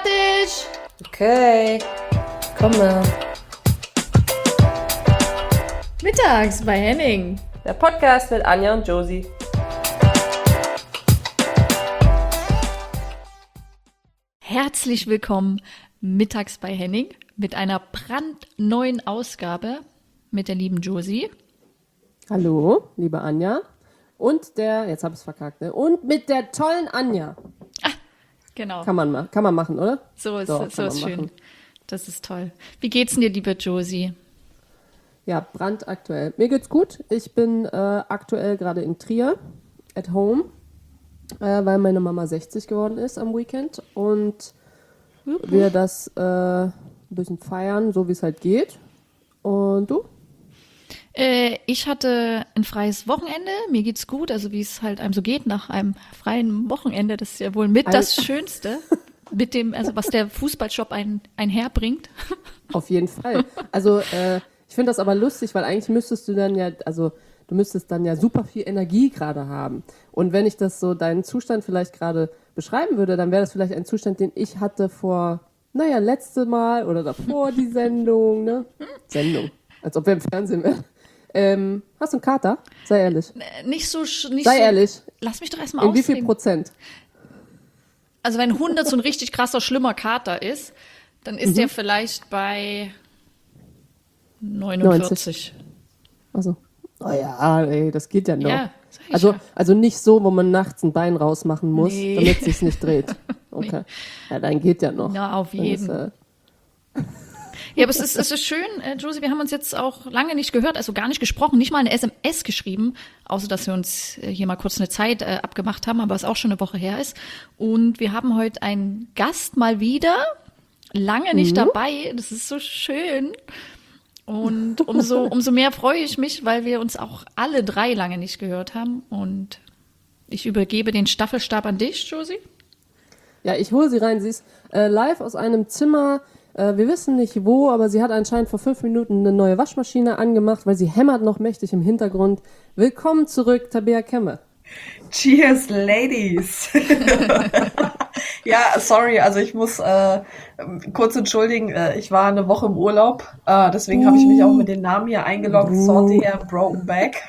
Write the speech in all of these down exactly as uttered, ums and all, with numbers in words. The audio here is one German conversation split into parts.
fertig! Okay, komme. Mittags bei Henning. Der Podcast mit Anja und Josie. Herzlich willkommen mittags bei Henning mit einer brandneuen Ausgabe mit der lieben Josie. Hallo, liebe Anja. Und der, jetzt habe ich es verkackt, ne? Und mit der tollen Anja. Ah, genau. Kann man, ma- kann man machen, oder? So ist, Doch, so kann ist man schön. machen. Das ist toll. Wie geht's denn dir, liebe Josie? Ja, brandaktuell. Mir geht's gut. Ich bin äh, aktuell gerade in Trier, at home, äh, weil meine Mama sechzig geworden ist am Weekend. Und wir das äh, ein bisschen feiern, so wie es halt geht. Und du? Äh, ich hatte ein freies Wochenende. Mir geht's gut, also wie es halt einem so geht nach einem freien Wochenende. Das ist ja wohl mit das Schönste, mit dem, also was der Fußballshop ein, einherbringt. Auf jeden Fall. Also äh, ich finde das aber lustig, weil eigentlich müsstest du dann ja, also du müsstest dann ja super viel Energie gerade haben. Und wenn ich das so deinen Zustand vielleicht gerade beschreiben würde, dann wäre das vielleicht ein Zustand, den ich hatte vor, naja, letzte Mal oder davor die Sendung, ne? Sendung. Als ob wir im Fernsehen wären. Ähm, hast du einen Kater? Sei ehrlich. Äh, Nicht so, sch- nicht Sei so, ehrlich. Lass mich doch erstmal In wie viel ausreden. Prozent? Also wenn hundert so ein richtig krasser, schlimmer Kater ist, dann ist der vielleicht bei neunundvierzig. Also, oh ja, ey, das geht ja noch. Ja, sag ich also, ja. also nicht so, wo man nachts ein Bein rausmachen muss, Nee. damit es sich nicht dreht. Okay. Ja, dann geht ja noch. Ja, auf Dann jeden. ist, äh, Ja, aber es ist, es ist schön, äh, Josie, wir haben uns jetzt auch lange nicht gehört, also gar nicht gesprochen, nicht mal eine S M S geschrieben, außer dass wir uns äh, hier mal kurz eine Zeit äh, abgemacht haben, aber es auch schon eine Woche her ist. Und wir haben heute einen Gast mal wieder, lange nicht dabei, das ist so schön. Und umso, umso mehr freue ich mich, weil wir uns auch alle drei lange nicht gehört haben. Und ich übergebe den Staffelstab an dich, Josie. ja, ich hole sie rein. Sie ist äh, live aus einem Zimmer. Äh, wir wissen nicht wo, aber sie hat anscheinend vor fünf Minuten eine neue Waschmaschine angemacht, weil sie hämmert noch mächtig im Hintergrund. Willkommen zurück, Tabea Kemme. Cheers, Ladies. Ja, sorry, also ich muss äh, kurz entschuldigen, äh, ich war eine Woche im Urlaub, äh, deswegen habe ich mich auch mit den Namen hier eingeloggt, Salty Hair, Broken Back.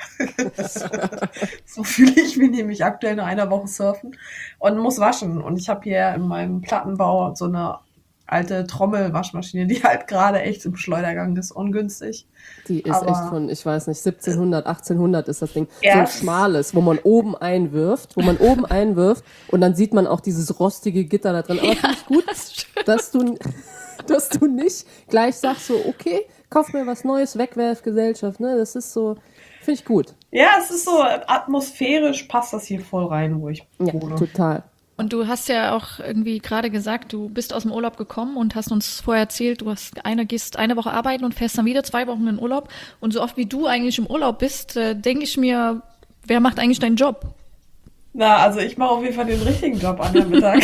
So fühle ich mich nämlich aktuell nach einer Woche surfen und muss waschen. Und ich habe hier in meinem Plattenbau so eine alte Trommelwaschmaschine, die halt gerade echt im Schleudergang ist, ungünstig. Die ist Aber- echt von, ich weiß nicht, siebzehnhundert, achtzehnhundert ist das Ding. So Ja. ein schmales, wo man oben einwirft, wo man oben einwirft und dann sieht man auch dieses rostige Gitter da drin. Aber finde ich gut, dass du, dass du nicht gleich sagst so, okay, kauf mir was Neues, Wegwerfgesellschaft, ne? Das ist so, finde ich gut. Ja, es ist so atmosphärisch, passt das hier voll rein, wo ich Ja, wohne. total. Und du hast ja auch irgendwie gerade gesagt, du bist aus dem Urlaub gekommen und hast uns vorher erzählt, du hast eine, gehst eine Woche arbeiten und fährst dann wieder zwei Wochen in Urlaub. Und so oft wie du eigentlich im Urlaub bist, äh, denke ich mir, wer macht eigentlich deinen Job? Na, also ich mache auf jeden Fall den richtigen Job an der Mittag.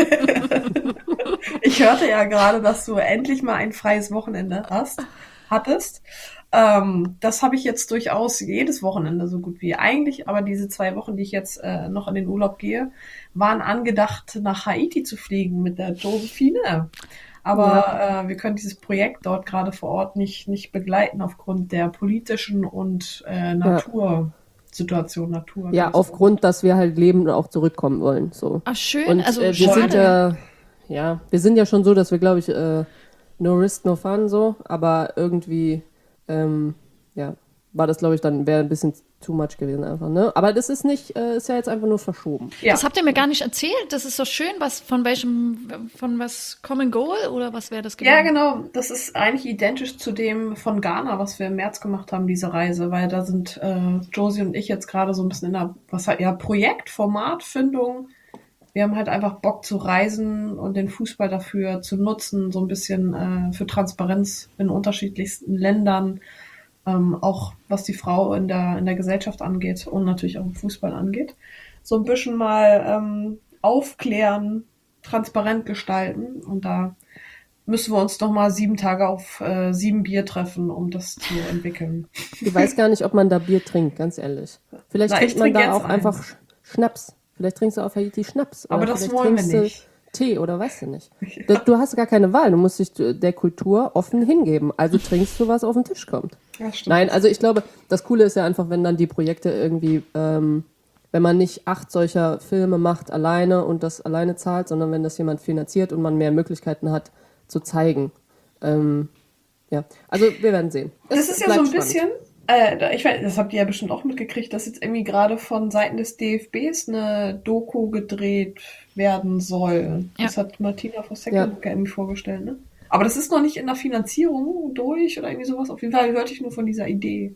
Ich hörte ja gerade, dass du endlich mal ein freies Wochenende hast, hattest. Ähm, das habe ich jetzt durchaus jedes Wochenende so gut wie eigentlich, aber diese zwei Wochen, die ich jetzt äh, noch in den Urlaub gehe, waren angedacht, nach Haiti zu fliegen mit der Josephine. Aber äh, wir können dieses Projekt dort gerade vor Ort nicht, nicht begleiten aufgrund der politischen und äh, Natursituation, Natur. Ja, aufgrund, dass wir halt leben und auch zurückkommen wollen, so. Ach, schön, Und also äh, wir schade. sind ja, ja, wir sind ja schon so, dass wir, glaube ich, äh, no risk, no fun, so, aber irgendwie, ähm, ja, war das, glaube ich, dann wäre ein bisschen too much gewesen einfach, ne? Aber das ist nicht, äh, ist ja jetzt einfach nur verschoben. Ja. Das habt ihr mir gar nicht erzählt. Das ist so schön. Was, von welchem, von was Common Goal oder was wäre das gewesen? Ja, genau. Das ist eigentlich identisch zu dem von Ghana, was wir im März gemacht haben, diese Reise, weil da sind äh, Josie und ich jetzt gerade so ein bisschen in der, was halt, ja, Projekt, Formatfindung. Wir haben halt einfach Bock zu reisen und den Fußball dafür zu nutzen, so ein bisschen äh, für Transparenz in unterschiedlichsten Ländern, ähm, auch was die Frau in der, in der Gesellschaft angeht und natürlich auch im Fußball angeht. So ein bisschen mal ähm, aufklären, transparent gestalten und da müssen wir uns noch mal sieben Tage auf äh, sieben Bier treffen, um das zu entwickeln. Ich weiß gar nicht, ob man da Bier trinkt, ganz ehrlich. Vielleicht Na, ich trinkt man trink da jetzt auch eins. einfach Sch- Schnaps. Vielleicht trinkst du auf Haiti Schnaps. Aber Oder das vielleicht wollen wir trinkst du nicht. Tee oder weißt du nicht. Du, du hast gar keine Wahl, du musst dich der Kultur offen hingeben. Also trinkst du, was auf den Tisch kommt. Ja, stimmt. Nein, also ich glaube, das Coole ist ja einfach, wenn dann die Projekte irgendwie, ähm, wenn man nicht acht solcher Filme macht alleine und das alleine zahlt, sondern wenn das jemand finanziert und man mehr Möglichkeiten hat zu zeigen. Ähm, ja, also wir werden sehen. Das Es ist ja so ein bleibt bisschen, äh, ich weiß, das habt ihr ja bestimmt auch mitgekriegt, dass jetzt irgendwie gerade von Seiten des D F Bs eine Doku gedreht werden soll. Ja. Das hat Martina Voss-Tecklenburg ja irgendwie vorgestellt, ne? Aber das ist noch nicht in der Finanzierung durch oder irgendwie sowas. Auf jeden Fall hörte ich nur von dieser Idee.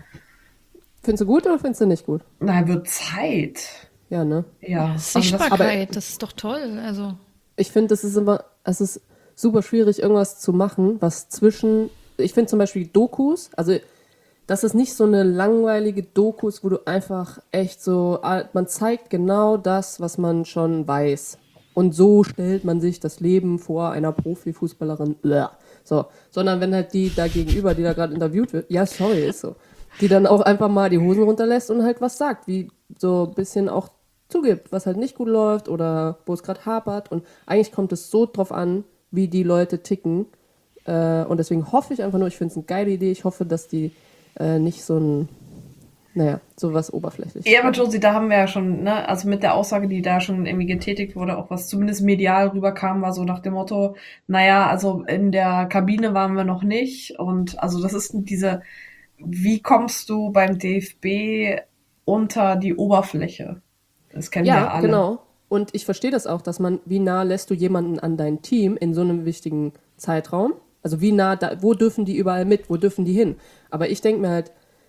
Findest du gut oder findest du nicht gut? Na, wird Zeit. Ja, ne? Ja. Also das, Sichtbarkeit, das ist doch toll. Also Ich finde, es ist immer, es ist super schwierig, irgendwas zu machen, was zwischen, ich finde zum Beispiel Dokus, also das ist nicht so eine langweilige Dokus, wo du einfach echt so, man zeigt genau das, was man schon weiß. Und so stellt man sich das Leben vor einer Profifußballerin, bleh. So, sondern wenn halt die da gegenüber, die da gerade interviewt wird, ja, sorry, ist so, die dann auch einfach mal die Hosen runterlässt und halt was sagt, wie so ein bisschen auch zugibt, was halt nicht gut läuft oder wo es gerade hapert. Und eigentlich kommt es so drauf an, wie die Leute ticken. Äh, und deswegen hoffe ich einfach nur, ich finde es eine geile Idee. Ich hoffe, dass die äh, nicht so ein, naja, sowas oberflächlich. Ja, aber Josie, da haben wir ja schon, ne, also mit der Aussage, die da schon irgendwie getätigt wurde, auch was zumindest medial rüberkam, war so nach dem Motto, naja, also in der Kabine waren wir noch nicht. Und also das ist diese, wie kommst du beim D F B unter die Oberfläche? Das kennen wir Ja, alle. genau. Und ich verstehe das auch, dass man, wie nah lässt du jemanden an dein Team in so einem wichtigen Zeitraum? Also wie nah, da, wo dürfen die überall mit, wo dürfen die hin? Aber ich denke mir halt,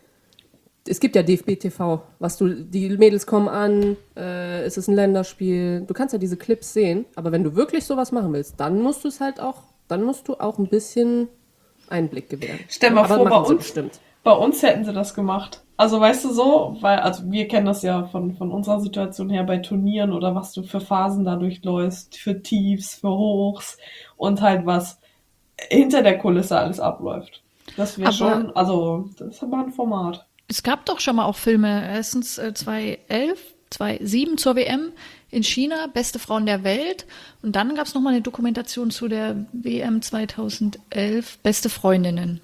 es gibt ja D F B T V, was du, die Mädels kommen an, äh, es ist ein Länderspiel, du kannst ja diese Clips sehen, aber wenn du wirklich sowas machen willst, dann musst du es halt auch, dann musst du auch ein bisschen Einblick gewähren. Stell mal aber vor, bei machen sie uns, bestimmt. bei uns hätten sie das gemacht. Also weißt du so, weil, also wir kennen das ja von, von unserer Situation her bei Turnieren oder was du für Phasen da durchläufst, für Tiefs, für Hochs und halt was hinter der Kulisse alles abläuft. Das wäre Aber- schon, also das ist aber ein Format. es gab doch schon mal auch Filme, erstens äh, zweitausendelf, zweitausendsieben zur W M in China, beste Frauen der Welt. Und dann gab es noch mal eine Dokumentation zu der W M zweitausendelf, beste Freundinnen.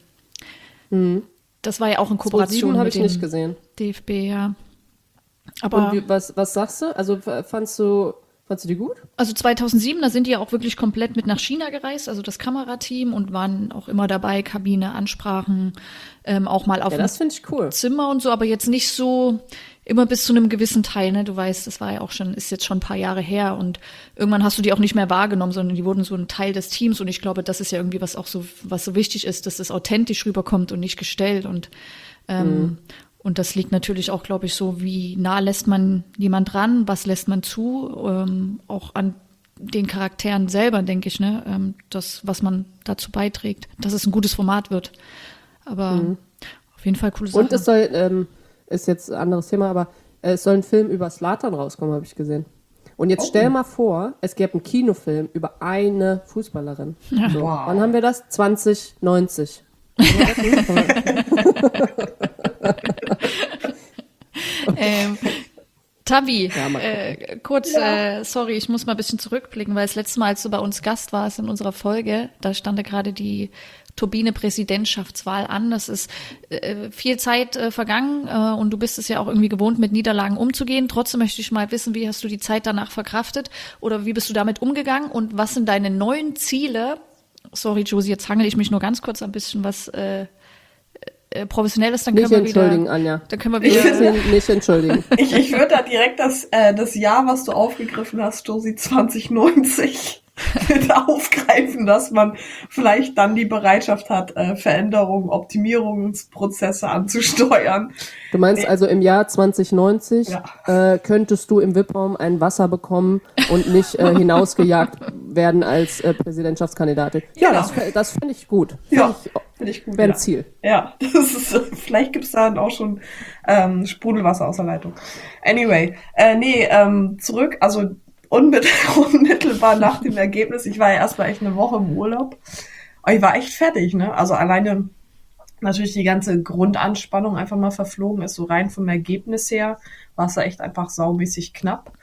Das war ja auch in Kooperation zweitausendsieben habe mit ich dem nicht gesehen. D F B, ja. Aber Und wie, was, was sagst du? Also f- fandst du, fandst du die gut? also zweitausendsieben, da sind die ja auch wirklich komplett mit nach China gereist, also das Kamerateam, und waren auch immer dabei, Kabine, Ansprachen, ähm, auch mal auf Ja, dem das finde ich cool. Zimmer und so, aber jetzt nicht so immer bis zu einem gewissen Teil, ne? Du weißt, das war ja auch schon, ist jetzt schon ein paar Jahre her, und irgendwann hast du die auch nicht mehr wahrgenommen, sondern die wurden so ein Teil des Teams, und ich glaube, das ist ja irgendwie was auch so, was so wichtig ist, dass das authentisch rüberkommt und nicht gestellt, und ähm, Mhm. und das liegt natürlich auch, glaube ich, so, wie nah lässt man jemand ran, was lässt man zu, ähm, auch an den Charakteren selber, denke ich, ne, ähm, das, was man dazu beiträgt, dass es ein gutes Format wird. Aber auf jeden Fall coole Sache. Und es soll, ähm, ist jetzt ein anderes Thema, aber äh, es soll ein Film über Zlatan rauskommen, habe ich gesehen. Und jetzt Oh. stell mal vor, es gäbe einen Kinofilm über eine Fußballerin. So, Wow. wann haben wir das? zwanzig neunzig. Ähm, Tabi, Ja, mal äh, kurz, äh, sorry, ich muss mal ein bisschen zurückblicken, weil das letzte Mal, als du bei uns Gast warst in unserer Folge, da stand ja gerade die Turbine-Präsidentschaftswahl an. Das ist äh, viel Zeit äh, vergangen äh, und du bist es ja auch irgendwie gewohnt, mit Niederlagen umzugehen. Trotzdem möchte ich mal wissen, wie hast du die Zeit danach verkraftet oder wie bist du damit umgegangen und was sind deine neuen Ziele? Sorry, Josie, jetzt hangel ich mich nur ganz kurz ein bisschen was äh, äh, Professionelles, dann können Nicht wir wieder... entschuldigen, Anja. Dann können wir Ich wieder... will nicht entschuldigen. Ich, ich würde da direkt das, äh, das Jahr, was du aufgegriffen hast, Josie zwanzig neunzig, mit aufgreifen, dass man vielleicht dann die Bereitschaft hat, äh, Veränderungen, Optimierungsprozesse anzusteuern. Du meinst also im Jahr zwanzig neunzig Ja. äh, könntest du im V I P-Raum ein Wasser bekommen und nicht äh, hinausgejagt werden als äh, Präsidentschaftskandidatin. Ja, Genau. das, das finde ich gut. Find Ja, ich, finde ich gut. wäre ein ja. Ziel. Ja, das ist, vielleicht gibt's da dann auch schon ähm, Sprudelwasser aus der Leitung. Anyway, äh, nee, ähm, zurück, also unmittel- unmittelbar nach dem Ergebnis, ich war ja erstmal echt eine Woche im Urlaub, aber ich war echt fertig, ne? Also alleine natürlich die ganze Grundanspannung einfach mal verflogen ist, so rein vom Ergebnis her war es da echt einfach saumäßig knapp.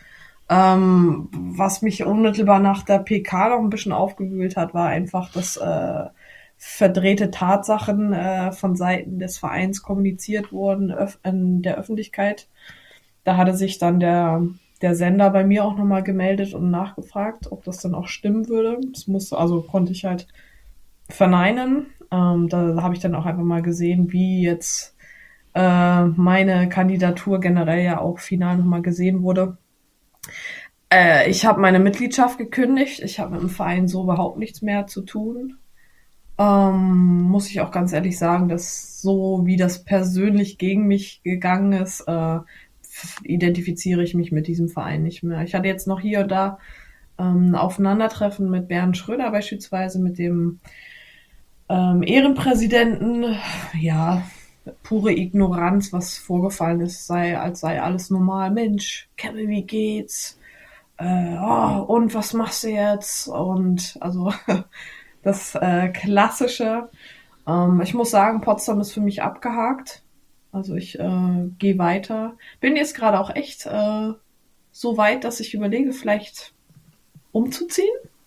Ähm, was mich unmittelbar nach der P K noch ein bisschen aufgewühlt hat, war einfach, dass äh, verdrehte Tatsachen äh, von Seiten des Vereins kommuniziert wurden öf- in der Öffentlichkeit. Da hatte sich dann der, der Sender bei mir auch nochmal gemeldet und nachgefragt, ob das dann auch stimmen würde. Das musste, also konnte ich halt verneinen. Ähm, da habe ich dann auch einfach mal gesehen, wie jetzt äh, meine Kandidatur generell ja auch final nochmal gesehen wurde. Äh, ich habe meine Mitgliedschaft gekündigt. Ich habe mit dem Verein so überhaupt nichts mehr zu tun. Ähm, muss ich auch ganz ehrlich sagen, dass so wie das persönlich gegen mich gegangen ist, äh, f- identifiziere ich mich mit diesem Verein nicht mehr. Ich hatte jetzt noch hier und da ähm, ein Aufeinandertreffen mit Bernd Schröder beispielsweise, mit dem ähm, Ehrenpräsidenten. Ja, pure Ignoranz, was vorgefallen ist, sei als sei alles normal. Mensch, Kevin, wie geht's? Äh, oh, und was machst du jetzt? Und also das äh, Klassische. Ähm, ich muss sagen, Potsdam ist für mich abgehakt. Also ich äh, gehe weiter. Bin jetzt gerade auch echt äh, so weit, dass ich überlege, vielleicht umzuziehen.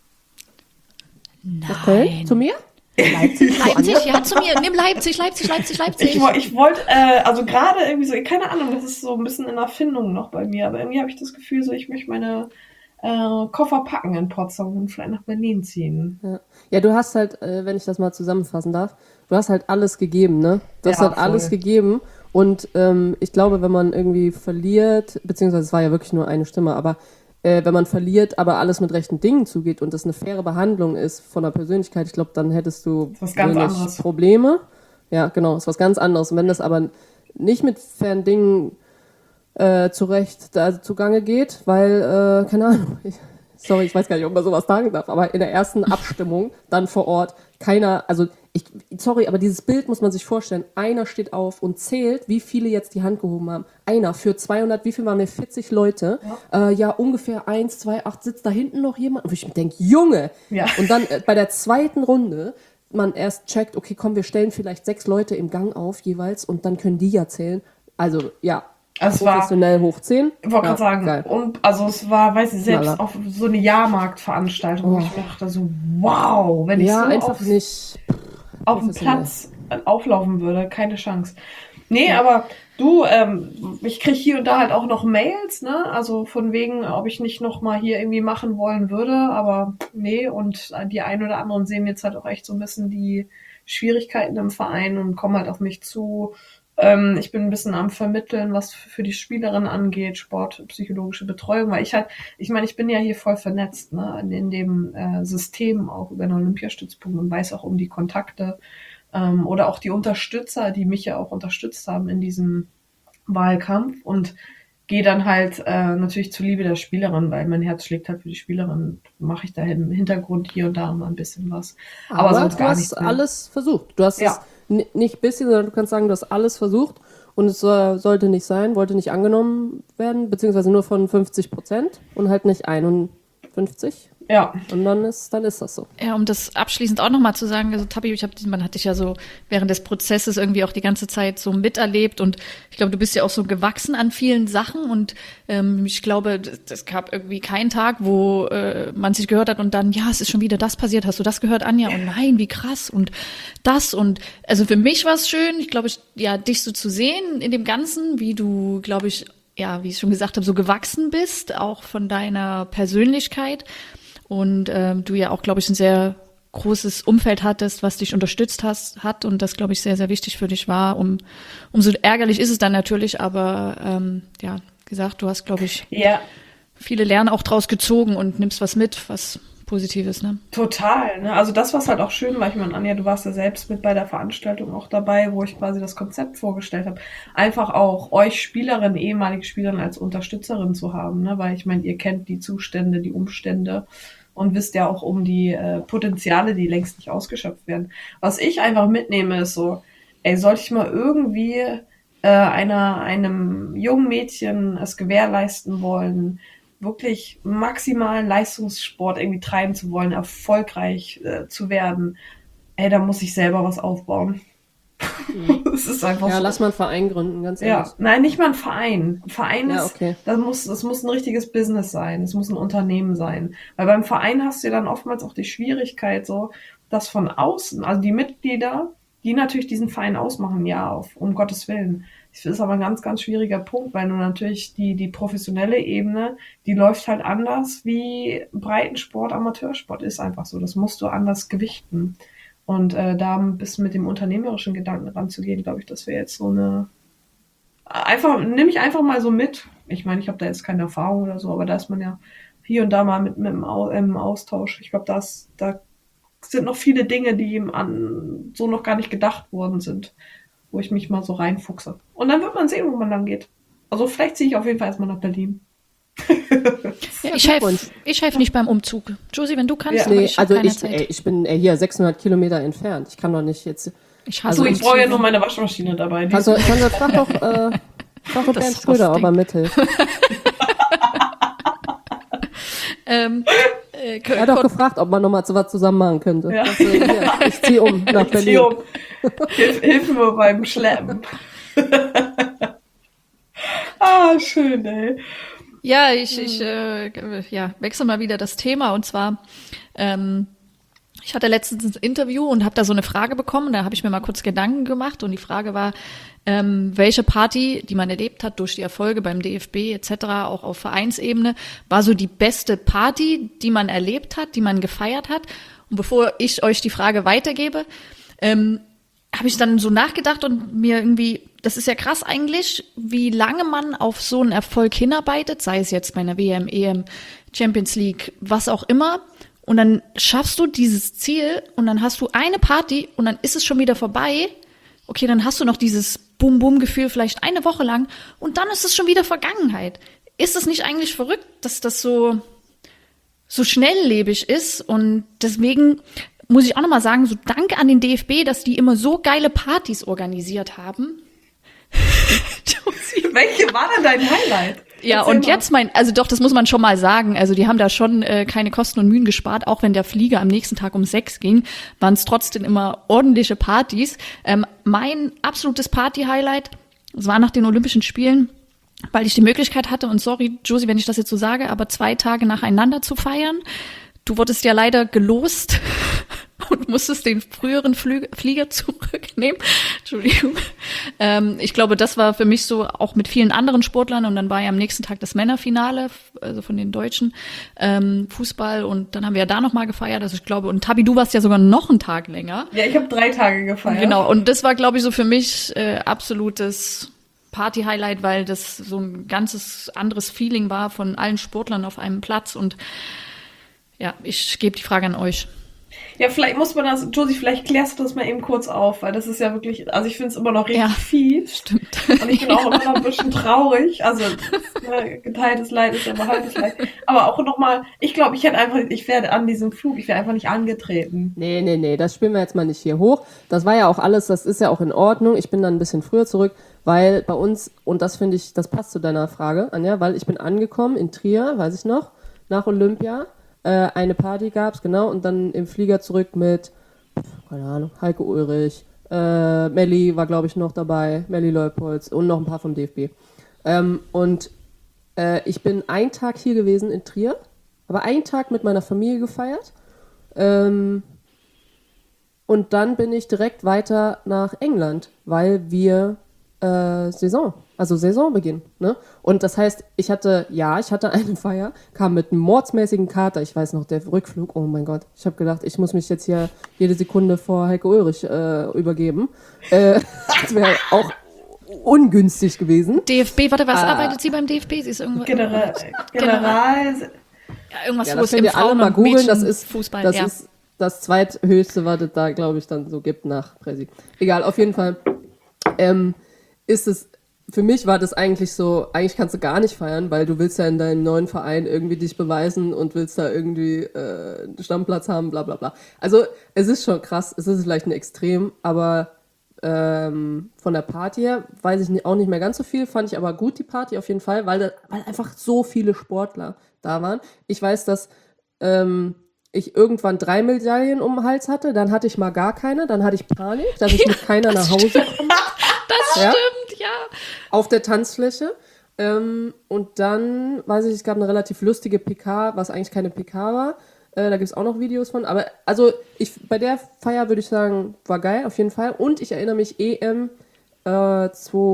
Nach Köln? Zu mir? Leipzig, ja, zu mir. Nimm Leipzig, Leipzig, Leipzig, Leipzig. Ich, wo- ich wollte, äh, also gerade irgendwie so, keine Ahnung, das ist so ein bisschen in Erfindung noch bei mir, aber irgendwie habe ich das Gefühl, so ich möchte meine äh, Koffer packen in Potsdam und vielleicht nach Berlin ziehen. Ja. Ja, du hast halt, äh, wenn ich das mal zusammenfassen darf, du hast halt alles gegeben, ne? Du hast Ja, halt alles voll. gegeben und ähm, ich glaube, wenn man irgendwie verliert, beziehungsweise es war ja wirklich nur eine Stimme, aber äh, wenn man verliert, aber alles mit rechten Dingen zugeht und das eine faire Behandlung ist von der Persönlichkeit, ich glaube, dann hättest du ist was ganz wenig anderes. Probleme. Ja, genau, ist was ganz anderes. Und wenn das aber nicht mit fairen Dingen äh, zurecht da zugange geht, weil, äh, keine Ahnung, ich, sorry, ich weiß gar nicht, ob man sowas sagen darf, aber in der ersten Abstimmung dann vor Ort keiner, also ich, sorry, aber dieses Bild muss man sich vorstellen, einer steht auf und zählt, wie viele jetzt die Hand gehoben haben. Einer für zweihundert, wie viel waren wir, vierzig Leute, ja, äh, ja ungefähr eins, zwei, acht, sitzt da hinten noch jemand? Und ich denke, Junge! Ja. Und dann äh, bei der zweiten Runde man erst checkt, okay, komm, wir stellen vielleicht sechs Leute im Gang auf jeweils und dann können die ja zählen. Also, ja, Also es war, professionell hoch zehn. ich wollte Ja, gerade sagen, geil. und also es war, weiß ich, selbst Knaller. auf so eine Jahrmarktveranstaltung, wo ich mir dachte so, wow, wenn ich Ja, so einfach auf, nicht. auf dem professionell. Platz äh, auflaufen würde, keine Chance. Nee, aber du, ähm, ich krieg hier und da halt auch noch Mails, ne? Also von wegen, ob ich nicht noch mal hier irgendwie machen wollen würde, aber nee, und die ein oder anderen sehen jetzt halt auch echt so ein bisschen die Schwierigkeiten im Verein und kommen halt auf mich zu. Ähm, ich bin ein bisschen am Vermitteln, was für die Spielerin angeht, sportpsychologische Betreuung, weil ich halt, ich meine, ich bin ja hier voll vernetzt, ne, in, in dem äh, System auch über den Olympiastützpunkt und weiß auch um die Kontakte ähm, oder auch die Unterstützer, die mich ja auch unterstützt haben in diesem Wahlkampf und gehe dann halt äh, natürlich zuliebe der Spielerin, weil mein Herz schlägt halt für die Spielerin, mache ich da im Hintergrund hier und da mal ein bisschen was. Aber, Aber sonst du gar hast nichts mehr. alles versucht. Du hast Ja. es n- nicht bisschen, sondern du kannst sagen, du hast alles versucht und es äh, sollte nicht sein, wollte nicht angenommen werden, beziehungsweise nur von fünfzig Prozent und halt nicht einundfünfzig. Ja. Und dann ist, dann ist das so. Ja, um das abschließend auch nochmal zu sagen, also Tabi, ich hab, man hat dich ja so während des Prozesses irgendwie auch die ganze Zeit so miterlebt und ich glaube, du bist ja auch so gewachsen an vielen Sachen und ähm, ich glaube, es gab irgendwie keinen Tag, wo äh, man sich gehört hat und dann, ja, es ist schon wieder das passiert, hast du das gehört, Anja? Und nein, wie krass und das und also für mich war es schön, ich glaube, ich, ja, dich so zu sehen in dem Ganzen, wie du, glaube ich, ja, wie ich schon gesagt habe, so gewachsen bist, auch von deiner Persönlichkeit. Und ähm, du ja auch, glaube ich, ein sehr großes Umfeld hattest, was dich unterstützt hast, hat und das, glaube ich, sehr, sehr wichtig für dich war. Um, umso ärgerlich ist es dann natürlich, aber ähm, ja, gesagt, du hast, glaube ich, Ja, viele Lernen auch draus gezogen und nimmst was mit, was Positives, ne? total. Ne? Also das, was halt auch schön war, ich meine, Anja, du warst ja selbst mit bei der Veranstaltung auch dabei, wo ich quasi das Konzept vorgestellt habe. Einfach auch euch Spielerinnen, ehemalige Spielerinnen als Unterstützerin zu haben, ne? Weil ich meine, ihr kennt die Zustände, die Umstände und wisst ja auch um die äh, Potenziale, die längst nicht ausgeschöpft werden. Was ich einfach mitnehme, ist so, ey, sollte ich mal irgendwie äh, einer, einem jungen Mädchen es gewährleisten wollen, wirklich maximalen Leistungssport irgendwie treiben zu wollen, erfolgreich äh, zu werden, ey, da muss ich selber was aufbauen. Es ist einfach Ja, so. lass mal einen Verein gründen, ganz ehrlich. Ja, nein, nicht mal ein Verein. Ein Verein Ja, ist, okay. das muss, das muss ein richtiges Business sein. Es muss ein Unternehmen sein. Weil beim Verein hast du ja dann oftmals auch die Schwierigkeit so, dass von außen, also die Mitglieder, die natürlich diesen Verein ausmachen, ja, auf, um Gottes Willen. Das ist aber ein ganz, ganz schwieriger Punkt, weil du natürlich die, die professionelle Ebene, die läuft halt anders wie Breitensport, Amateursport, ist einfach so. Das musst du anders gewichten. Und äh, da ein bisschen mit dem unternehmerischen Gedanken ranzugehen, glaube ich, das wäre jetzt so eine, einfach, nehme ich einfach mal so mit. Ich meine, ich habe da jetzt keine Erfahrung oder so, aber da ist man ja hier und da mal mit, mit im, Au, im Austausch. Ich glaube, das, da sind noch viele Dinge, die ihm an, so noch gar nicht gedacht worden sind, wo ich mich mal so reinfuchse. Und dann wird man sehen, wo man lang geht. Also vielleicht ziehe ich auf jeden Fall erstmal nach Berlin. Ja, ich helfe ich helf nicht beim Umzug. Josie, wenn du kannst, Ja. aber Nee, ich habe also keine ich, Zeit. ey, ich bin äh, hier sechshundert Kilometer entfernt. Ich kann doch nicht jetzt... ich also hasse So, ich Umzüge. brauche ja nur meine Waschmaschine dabei. Die Also, ist- ich kann frag doch, äh, frag doch Das Bernd Schröder, ob Ding. er mithilft. ähm, äh, Er hat doch gefragt, ob man nochmal so was zusammen machen könnte. Ja. Das, äh, hier, ich ziehe um nach Ich Berlin. zieh um. Hilf, hilf mir beim Schleppen. Ah, schön, ey. Ja, ich, ich äh, ja, wechsle mal wieder das Thema und zwar, ähm, ich hatte letztens ein Interview und habe da so eine Frage bekommen, da habe ich mir mal kurz Gedanken gemacht und die Frage war, ähm, welche Party, die man erlebt hat durch die Erfolge beim D F B et cetera, auch auf Vereinsebene, war so die beste Party, die man erlebt hat, die man gefeiert hat. Und bevor ich euch die Frage weitergebe, ähm, habe ich dann so nachgedacht und mir irgendwie, das ist ja krass eigentlich, wie lange man auf so einen Erfolg hinarbeitet, sei es jetzt bei einer W M, E M, Champions League, was auch immer. Und dann schaffst du dieses Ziel und dann hast du eine Party und dann ist es schon wieder vorbei. Okay, dann hast du noch dieses Bum-Bum-Gefühl vielleicht eine Woche lang und dann ist es schon wieder Vergangenheit. Ist es nicht eigentlich verrückt, dass das so, so schnelllebig ist? Und deswegen muss ich auch nochmal sagen, so danke an den D F B, dass die immer so geile Partys organisiert haben. Welche war denn dein Highlight? Ja, Erzähl und mal. jetzt mein, also doch, das muss man schon mal sagen. Also die haben da schon äh, keine Kosten und Mühen gespart. Auch wenn der Flieger am nächsten Tag um sechs ging, waren es trotzdem immer ordentliche Partys. Ähm, mein absolutes Party-Highlight, das war nach den Olympischen Spielen, weil ich die Möglichkeit hatte, und sorry, Josie, wenn ich das jetzt so sage, aber zwei Tage nacheinander zu feiern. Du wurdest ja leider gelost und musstest den früheren Flü- Flieger zurücknehmen. Entschuldigung. Ähm, ich glaube, das war für mich so auch mit vielen anderen Sportlern und dann war ja am nächsten Tag das Männerfinale, also von den Deutschen ähm, Fußball und dann haben wir ja da nochmal gefeiert. Also ich glaube, und Tabi, du warst ja sogar noch einen Tag länger. Ja, ich habe drei Tage gefeiert. Genau, und das war, glaube ich, so für mich äh, absolutes Party-Highlight, weil das so ein ganzes anderes Feeling war von allen Sportlern auf einem Platz und ja, ich gebe die Frage an euch. Ja, vielleicht muss man das, Josie, vielleicht klärst du das mal eben kurz auf, weil das ist ja wirklich, also ich finde es immer noch richtig Ja, fies. Stimmt. Und ich bin auch immer noch ein bisschen traurig. Also ne, geteiltes Leid ist ja immer halbes Leid. Aber auch nochmal, ich glaube, ich hätte einfach, ich werde an diesem Flug, ich wäre einfach nicht angetreten. Nee, nee, nee, das spielen wir jetzt mal nicht hier hoch. Das war ja auch alles, das ist ja auch in Ordnung. Ich bin dann ein bisschen früher zurück, weil bei uns, und das finde ich, das passt zu deiner Frage, Anja, weil ich bin angekommen in Trier, weiß ich noch, nach Olympia. Äh, eine Party gab's, genau, und dann im Flieger zurück mit, keine Ahnung, Heike Ulrich, äh, Melli war, glaube ich, noch dabei, Melli Leupolz und noch ein paar vom D F B. Ähm, und äh, ich bin einen Tag hier gewesen in Trier, aber einen Tag mit meiner Familie gefeiert. Ähm, und dann bin ich direkt weiter nach England, weil wir äh, Saison, also Saisonbeginn, ne? Und das heißt, ich hatte, ja, ich hatte eine Feier, kam mit einem mordsmäßigen Kater, ich weiß noch, der Rückflug, oh mein Gott, ich habe gedacht, ich muss mich jetzt hier jede Sekunde vor Heike Ulrich äh, übergeben. Äh, das wäre auch ungünstig gewesen. D F B, warte, was Ah. arbeitet sie beim D F B? Sie ist irgendwo, General, General, ja, irgendwas, Ja, wo das es könnt im ihr alle Frauen- mal und googeln, das ist, Mädchenfußball, das ja. ist das zweithöchste, was es da, glaube ich, dann so gibt nach Präsi. Egal, auf jeden Fall ähm, ist es, für mich war das eigentlich so, eigentlich kannst du gar nicht feiern, weil du willst ja in deinem neuen Verein irgendwie dich beweisen und willst da irgendwie äh, einen Stammplatz haben, bla bla bla. Also es ist schon krass, es ist vielleicht ein Extrem, aber ähm, von der Party her weiß ich nicht, auch nicht mehr ganz so viel, fand ich aber gut die Party auf jeden Fall, weil, da, weil einfach so viele Sportler da waren. Ich weiß, dass ähm, ich irgendwann drei Medaillen um den Hals hatte, dann hatte ich mal gar keine, dann hatte ich Panik, dass ich mit keiner nach Hause komme. Das Ja. stimmt, ja. Auf der Tanzfläche. Ähm, und dann, weiß ich, es gab eine relativ lustige P K, was eigentlich keine P K war. Äh, da gibt es auch noch Videos von. Aber also ich, bei der Feier würde ich sagen, war geil, auf jeden Fall. Und ich erinnere mich, E M äh,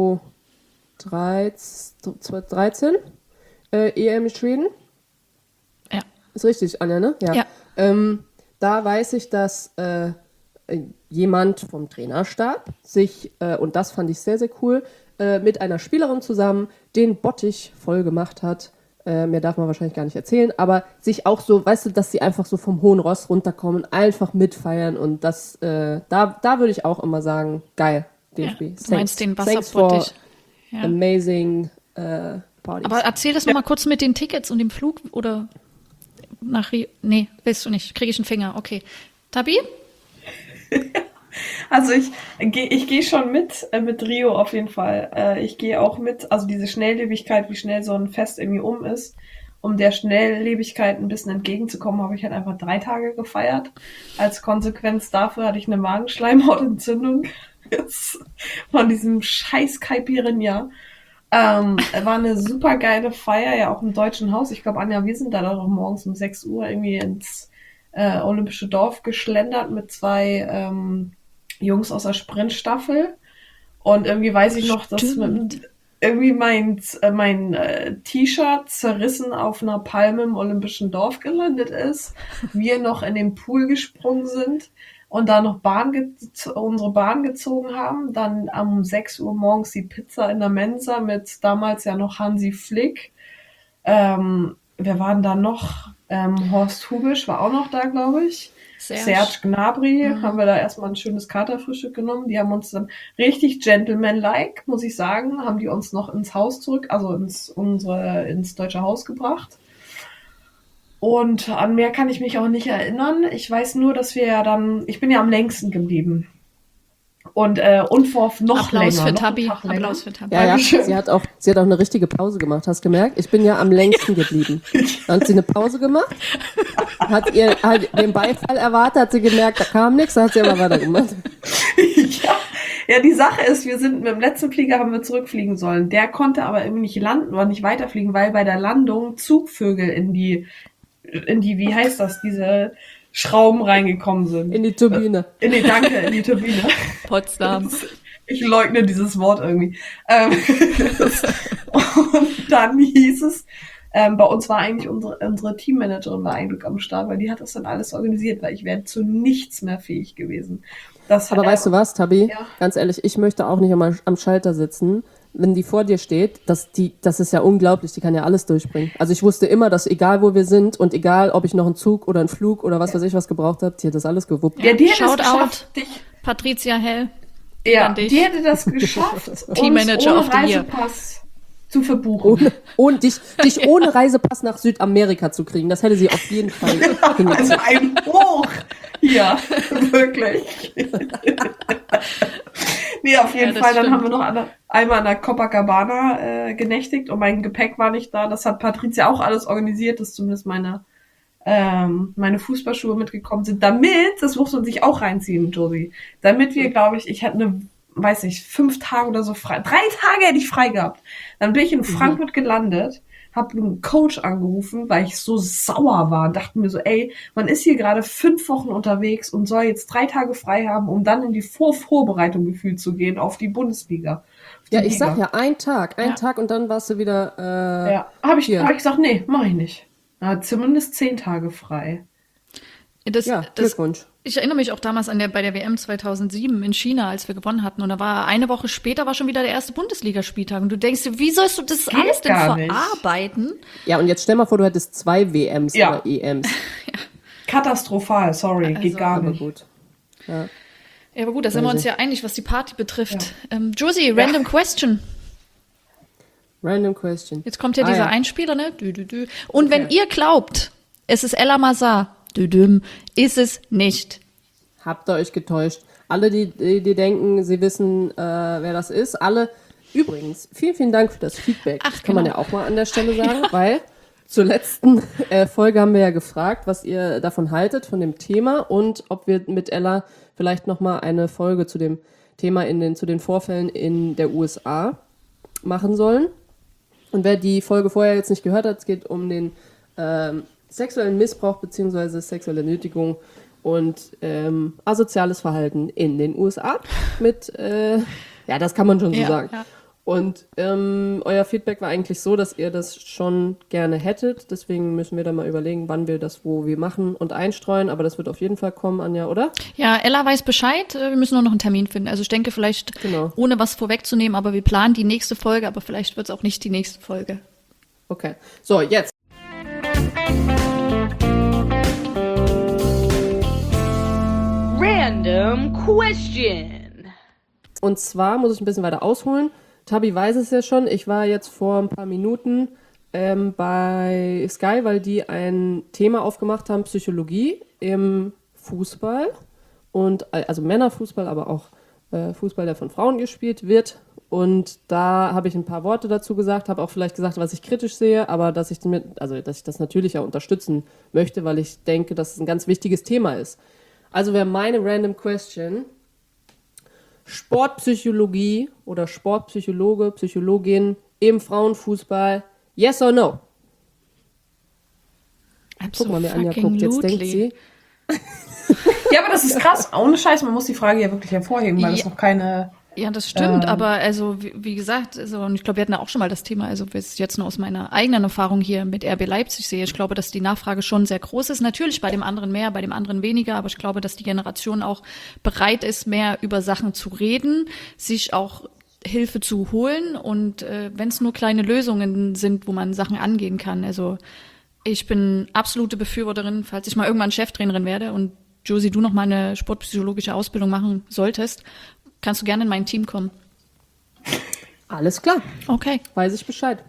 zwanzig dreizehn, äh, E M in Schweden. Ja. Ist richtig, Anja, ne? Ja. Ähm, da weiß ich, dass äh, jemand vom Trainerstab sich, äh, und das fand ich sehr, sehr cool, äh, mit einer Spielerin zusammen den Bottich voll gemacht hat. Äh, mehr darf man wahrscheinlich gar nicht erzählen, aber sich auch so, weißt du, dass sie einfach so vom hohen Ross runterkommen, einfach mitfeiern und das, äh, da, da würde ich auch immer sagen, geil, D F B. Ja, du meinst den Thanks for Wasserbottich. Ja. amazing äh, parties. Aber erzähl das nochmal kurz mit den Tickets und dem Flug oder nach Rio. Nee, willst du nicht. Kriege ich einen Finger. Okay. Tabi? Also ich gehe ich geh schon mit, äh, mit Rio auf jeden Fall. Äh, ich gehe auch mit, also diese Schnelllebigkeit, wie schnell so ein Fest irgendwie um ist, um der Schnelllebigkeit ein bisschen entgegenzukommen, habe ich halt einfach drei Tage gefeiert. Als Konsequenz dafür hatte ich eine Magenschleimhautentzündung jetzt von diesem scheiß Caipirinha. Ähm, war eine super geile Feier, ja auch im Deutschen Haus. Ich glaube, Anja, wir sind da doch morgens um sechs Uhr irgendwie ins äh, Olympische Dorf geschlendert mit zwei ähm, Jungs aus der Sprintstaffel. Und irgendwie weiß ich noch, dass mit, irgendwie mein, äh, mein äh, T-Shirt zerrissen auf einer Palme im Olympischen Dorf gelandet ist. Wir noch in den Pool gesprungen sind und da noch Bahn ge- unsere Bahn gezogen haben. Dann um sechs Uhr morgens die Pizza in der Mensa mit damals ja noch Hansi Flick. Ähm, wer waren da noch? Ähm, Horst Hubisch war auch noch da, glaube ich. Serge. Serge Gnabry, mhm. haben wir da erstmal ein schönes Katerfrühstück genommen. Die haben uns dann richtig gentleman-like, muss ich sagen, haben die uns noch ins Haus zurück, also ins unsere ins Deutsche Haus gebracht. Und an mehr kann ich mich auch nicht erinnern. Ich weiß nur, dass wir ja dann, ich bin ja am längsten geblieben. Und äh, Unvorf noch Applaus länger. für noch Tabi. Tag länger. Applaus für Tabi. Ja, ja, Dankeschön. sie hat auch, sie hat auch eine richtige Pause gemacht, hast du gemerkt? Ich bin ja am längsten geblieben. Dann hat sie eine Pause gemacht, hat ihr hat den Beifall erwartet, hat sie gemerkt, da kam nichts, dann hat sie aber weitergemacht. ja. ja, die Sache ist, wir sind mit dem letzten Flieger haben wir zurückfliegen sollen. Der konnte aber irgendwie nicht landen oder nicht weiterfliegen, weil bei der Landung Zugvögel in die, in die, wie heißt das, diese Schrauben reingekommen sind. In die Turbine. In die, danke, in die Turbine. Potsdam. Ich leugne dieses Wort irgendwie. Ähm, und dann hieß es, ähm, bei uns war eigentlich unsere, unsere Teammanagerin war eigentlich am Start, weil die hat das dann alles organisiert, weil ich wäre zu nichts mehr fähig gewesen. Das, Aber äh, weißt du was, Tabi? Ja. Ganz ehrlich, ich möchte auch nicht am, am Schalter sitzen, wenn die vor dir steht. Das, die, das ist ja unglaublich, die kann ja alles durchbringen. Also ich wusste immer, dass egal wo wir sind und egal, ob ich noch einen Zug oder einen Flug oder was weiß ich was gebraucht habe, die hat das alles gewuppt. Ja, die hätte es Shoutout. geschafft, dich, Patricia Hell. ja, an dich. die hätte das geschafft, uns Teammanager ohne of the Year. Reisepass zu verbuchen. Ohne, ohne dich, dich ohne Reisepass nach Südamerika zu kriegen, das hätte sie auf jeden Fall hingekriegt. Also ein Hoch hier, wirklich. Nee, auf jeden Ja, das Fall. Dann stimmt. haben wir noch eine, einmal an der Copacabana äh, genächtigt und mein Gepäck war nicht da. Das hat Patricia auch alles organisiert, dass zumindest meine, ähm, meine Fußballschuhe mitgekommen sind. Damit, das muss man sich auch reinziehen, Josie, damit wir, glaube ich, ich hätte eine, weiß nicht, fünf Tage oder so frei, drei Tage hätte ich frei gehabt. Dann bin ich in Frankfurt gelandet, habe einen Coach angerufen, weil ich so sauer war und dachte mir so, ey, man ist hier gerade fünf Wochen unterwegs und soll jetzt drei Tage frei haben, um dann in die Vorvorbereitung gefühlt zu gehen auf die Bundesliga. Auf die Ja, ich Liga. sag ja, ein Tag, ein Ja. Tag und dann warst du wieder, äh, Ja, habe ich, hier. hab ich gesagt, nee, mach ich nicht. Na, zumindest zehn Tage frei. Das, Ja, das, Glückwunsch. ich erinnere mich auch damals an der, bei der W M zweitausendsieben in China, als wir gewonnen hatten. Und da war eine Woche später war schon wieder der erste Bundesligaspieltag. Und du denkst dir, wie sollst du das Geht alles denn gar nicht. verarbeiten? Ja, und jetzt stell mal vor, du hättest zwei W Ms Ja. oder E Ms. Katastrophal, sorry, geht Also, gar Aber nicht. gut. Ja. Ja, aber gut, da sind wir uns ja einig, was die Party betrifft. Ähm, Josie, random question. Random question. Jetzt kommt ja Ah, dieser ja. Einspieler, ne? Dü, dü, dü. Und wenn ihr glaubt, es ist Ella Mazar, dü, düm, ist es nicht. Habt ihr euch getäuscht? Alle, die, die, die denken, sie wissen, äh, wer das ist, alle. Übrigens, vielen, vielen Dank für das Feedback. Ach, das kann man genau. ja auch mal an der Stelle sagen, weil Zur letzten äh, Folge haben wir ja gefragt, was ihr davon haltet, von dem Thema und ob wir mit Ella vielleicht nochmal eine Folge zu dem Thema in den, zu den Vorfällen in der U S A machen sollen. Und wer die Folge vorher jetzt nicht gehört hat, es geht um den ähm, sexuellen Missbrauch bzw. sexuelle Nötigung und ähm, asoziales Verhalten in den U S A mit, äh, ja, das kann man schon so Ja, sagen. ja. Und ähm, euer Feedback war eigentlich so, dass ihr das schon gerne hättet. Deswegen müssen wir dann mal überlegen, wann wir das wo wir machen und einstreuen. Aber das wird auf jeden Fall kommen, Anja, oder? Ja, Ella weiß Bescheid. Wir müssen nur noch einen Termin finden. Also ich denke vielleicht, Genau. ohne was vorwegzunehmen, aber wir planen die nächste Folge, aber vielleicht wird es auch nicht die nächste Folge. Okay. So, jetzt. Random question. Und zwar muss ich ein bisschen weiter ausholen. Tabi weiß es ja schon. Ich war jetzt vor ein paar Minuten ähm, bei Sky, weil die ein Thema aufgemacht haben, Psychologie im Fußball. Und äh, also Männerfußball, aber auch äh, Fußball, der von Frauen gespielt wird. Und da habe ich ein paar Worte dazu gesagt, habe auch vielleicht gesagt, was ich kritisch sehe, aber dass ich damit, also dass ich das natürlich auch unterstützen möchte, weil ich denke, dass es ein ganz wichtiges Thema ist. Also wäre meine Random Question: Sportpsychologie oder Sportpsychologe, Psychologin im Frauenfußball, yes or no? Guck mal, wie Anja guckt, jetzt denkt sie. Ja, aber das ist krass. Ohne Scheiß, man muss die Frage ja wirklich hervorheben, weil Ja. es noch keine... Ja, das stimmt, Ähm. aber also wie, wie gesagt, also, und ich glaube, wir hatten ja auch schon mal das Thema, also wenn ich jetzt nur aus meiner eigenen Erfahrung hier mit R B Leipzig sehe, ich glaube, dass die Nachfrage schon sehr groß ist. Natürlich bei dem anderen mehr, bei dem anderen weniger, aber ich glaube, dass die Generation auch bereit ist, mehr über Sachen zu reden, sich auch Hilfe zu holen und äh, wenn es nur kleine Lösungen sind, wo man Sachen angehen kann. Also ich bin absolute Befürworterin, falls ich mal irgendwann Cheftrainerin werde und Josie, du noch mal eine sportpsychologische Ausbildung machen solltest, kannst du gerne in mein Team kommen. Alles klar, Okay. weiß ich Bescheid.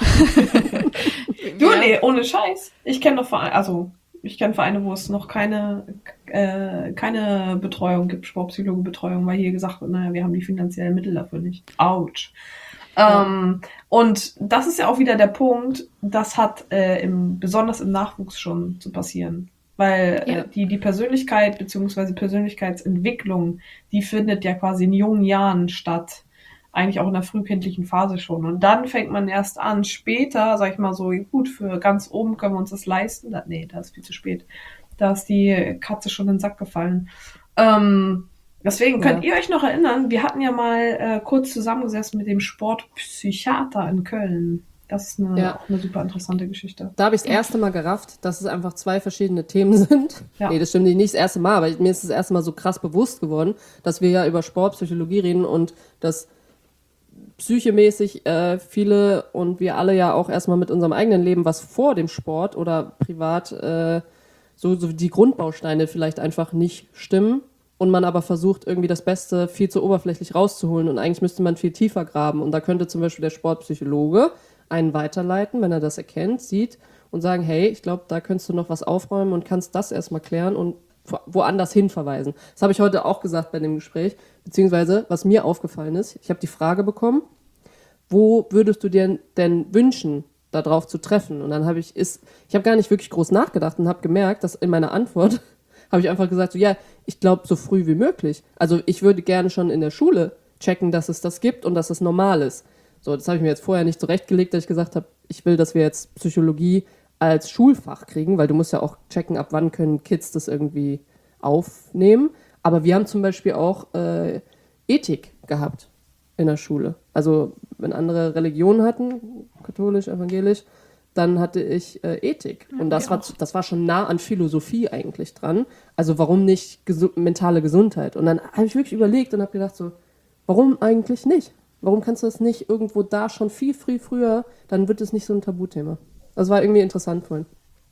Du, nee, ohne Scheiß. Ich kenne doch Vereine, also ich kenne Vereine, wo es noch keine, äh, keine Betreuung gibt, Sportpsychologe-Betreuung, weil hier gesagt wird, naja, wir haben die finanziellen Mittel dafür nicht. Autsch. Ja. Ähm, und das ist ja auch wieder der Punkt, das hat äh, im, besonders im Nachwuchs schon zu passieren. Weil Ja. äh, die, die Persönlichkeit bzw. Persönlichkeitsentwicklung, die findet ja quasi in jungen Jahren statt. Eigentlich auch in der frühkindlichen Phase schon. Und dann fängt man erst an, später, sag ich mal so, gut, für ganz oben können wir uns das leisten. Da, nee, da ist viel zu spät. Da ist die Katze schon in den Sack gefallen. Ähm, deswegen könnt Ja. ihr euch noch erinnern, wir hatten ja mal äh, kurz zusammengesessen mit dem Sportpsychiater in Köln. Das ist eine, Ja. auch eine super interessante Geschichte. Da habe ich das erste Mal gerafft, dass es einfach zwei verschiedene Themen sind. Ja. Nee, das stimmt nicht das erste Mal, aber mir ist das erste Mal so krass bewusst geworden, dass wir ja über Sportpsychologie reden und dass psychemäßig äh, viele und wir alle ja auch erstmal mit unserem eigenen Leben, was vor dem Sport oder privat äh, so, so die Grundbausteine vielleicht einfach nicht stimmen und man aber versucht irgendwie das Beste viel zu oberflächlich rauszuholen und eigentlich müsste man viel tiefer graben und da könnte zum Beispiel der Sportpsychologe einen weiterleiten, wenn er das erkennt, sieht und sagen, hey, ich glaube, da könntest du noch was aufräumen und kannst das erstmal klären und woanders hin verweisen. Das habe ich heute auch gesagt bei dem Gespräch, beziehungsweise was mir aufgefallen ist, ich habe die Frage bekommen, wo würdest du dir denn wünschen, darauf zu treffen? Und dann habe ich, ist, ich habe gar nicht wirklich groß nachgedacht und habe gemerkt, dass in meiner Antwort habe ich einfach gesagt, so ja, ich glaube so früh wie möglich. Also ich würde gerne schon in der Schule checken, dass es das gibt und dass es normal ist. So, das habe ich mir jetzt vorher nicht zurechtgelegt, dass ich gesagt habe, ich will, dass wir jetzt Psychologie als Schulfach kriegen, weil du musst ja auch checken, ab wann können Kids das irgendwie aufnehmen. Aber wir haben zum Beispiel auch äh, Ethik gehabt in der Schule. Also wenn andere Religionen hatten, katholisch, evangelisch, dann hatte ich äh, Ethik. Ja, und das wir war, auch. das war schon nah an Philosophie eigentlich dran. Also warum nicht gesu- mentale Gesundheit? Und dann habe ich wirklich überlegt und habe gedacht so, warum eigentlich nicht? Warum kannst du das nicht irgendwo da schon viel, viel früher, dann wird es nicht so ein Tabuthema. Das war irgendwie interessant vorhin.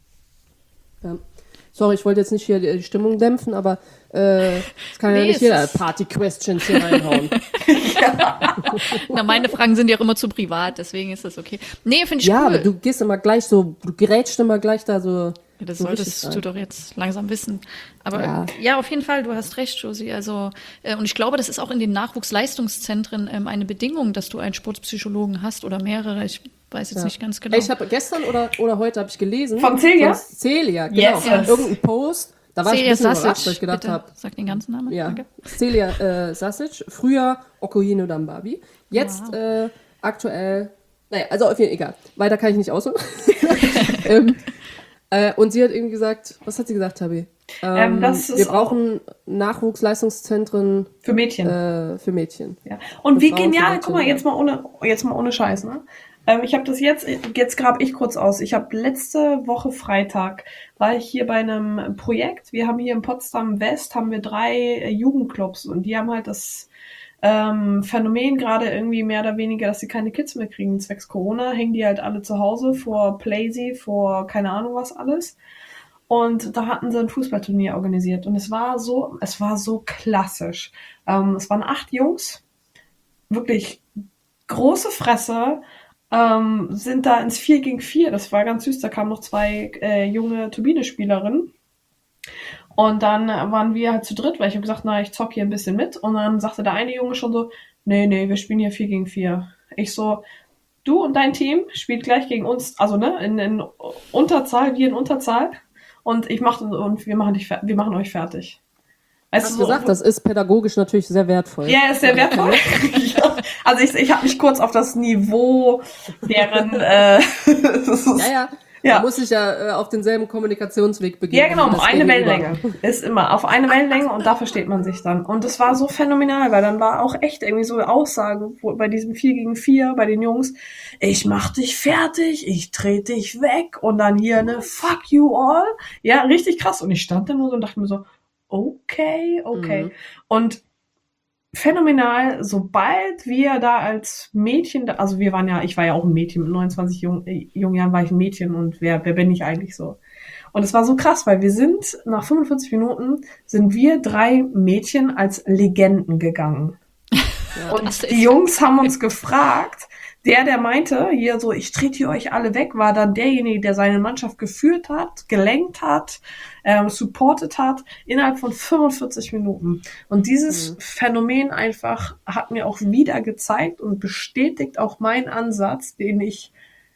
Ja. Sorry, ich wollte jetzt nicht hier die Stimmung dämpfen, aber äh, es kann ja Nee, nicht es jeder ist- Party-Questions hier reinhauen. Na, meine Fragen sind ja auch immer zu privat, deswegen ist das okay. Nee, finde ich Ja, cool. aber du gehst immer gleich so, du gerätst immer gleich da so. Ja, das so richtig solltest rein. du doch jetzt langsam wissen. Aber Ja. ja, auf jeden Fall, du hast recht, Josie. Also, äh, und ich glaube, das ist auch in den Nachwuchsleistungszentren ähm, eine Bedingung, dass du einen Sportpsychologen hast oder mehrere. Ich Weiß jetzt Ja. nicht ganz genau. Ey, ich habe gestern oder, oder heute habe ich gelesen. Von Celia? Von Celia, genau. Yes. Yes. Irgendein Post. Da war ich ein Celia bisschen Sasic, überrascht, weil ich gedacht bitte. habe, Sag den ganzen Namen. ja, Danke. Celia äh, Sasic, früher Okuhino Dambabi, jetzt Wow. äh, aktuell, naja, also auf jeden Fall egal. Weiter kann ich nicht ausholen. ähm, äh, und sie hat irgendwie gesagt, was hat sie gesagt, Tabi? Ähm, Ähm, das ist wir brauchen Nachwuchsleistungszentren Für Mädchen. äh, für Mädchen. Ja. Und wie Frauen für genial, Mädchen, guck mal, ja. jetzt mal ohne, jetzt mal ohne Scheiß, ne? Ähm, ich habe das jetzt, jetzt grabe ich kurz aus. Ich habe letzte Woche Freitag, war ich hier bei einem Projekt. Wir haben hier in Potsdam West, haben wir drei äh, Jugendclubs und die haben halt das ähm, Phänomen gerade irgendwie mehr oder weniger, dass sie keine Kids mehr kriegen. Zwecks Corona hängen die halt alle zu Hause vor Playsee, vor keine Ahnung was alles. Und da hatten sie ein Fußballturnier organisiert. Und es war so, es war so klassisch. Ähm, es waren acht Jungs, wirklich große Fresse, ähm, sind da ins vier gegen vier. Das war ganz süß. Da kamen noch zwei äh, junge Turbine-Spielerinnen. Und dann äh, waren wir halt zu dritt, weil ich habe gesagt, na, ich zock hier ein bisschen mit. Und dann sagte der eine Junge schon so, nee, nee, wir spielen hier vier gegen vier. Ich so, du und dein Team spielt gleich gegen uns, also ne, in, in Unterzahl, wir in Unterzahl. Und ich mach, und wir machen dich, fer- wir machen euch fertig. Weißt Hast du, so- gesagt, das ist pädagogisch natürlich sehr wertvoll. Ja, ist sehr wertvoll. Ja. Also ich, ich habe mich kurz auf das Niveau deren äh, das ist, Ja, ja. Ja. Man muss sich ja äh, auf denselben Kommunikationsweg begeben. Ja, genau, Das eine Gegenüber. Wellenlänge. Ist immer auf eine Wellenlänge und da versteht man sich dann. Und das war so phänomenal, weil dann war auch echt irgendwie so Aussagen wo, bei diesem vier gegen vier bei den Jungs, ich mach dich fertig, ich trete dich weg und dann hier eine Fuck you all. Ja, richtig krass. Und ich stand da nur so und dachte mir so, okay, okay. Mhm. Und phänomenal, sobald wir da als Mädchen, da- also wir waren ja, ich war ja auch ein Mädchen, mit neunundzwanzig jung, äh, jungen Jahren war ich ein Mädchen und wer, wer bin ich eigentlich so? Und es war so krass, weil wir sind, nach fünfundvierzig Minuten, sind wir drei Mädchen als Legenden gegangen. Und Das ist- die Jungs haben uns gefragt, der, der meinte, hier so, ich trete hier euch alle weg, war dann derjenige, der seine Mannschaft geführt hat, gelenkt hat, ähm, supportet hat, innerhalb von fünfundvierzig Minuten. Und dieses Phänomen einfach hat mir auch wieder gezeigt und bestätigt auch meinen Ansatz, den ich